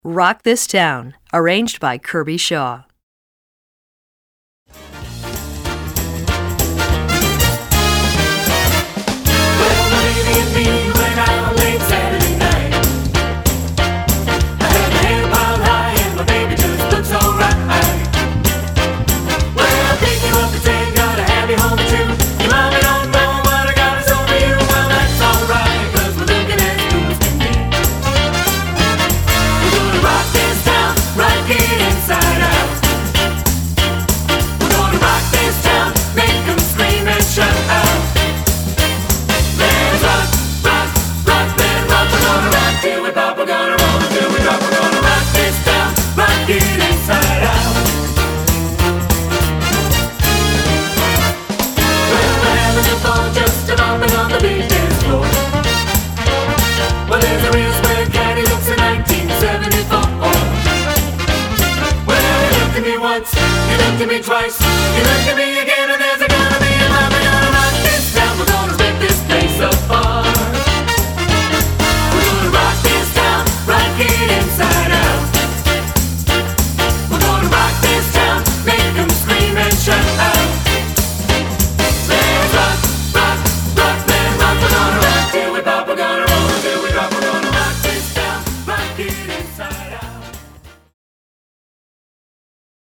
Rock This Town, arranged by Kirby Shaw. Once, you looked at me twice, you looked at me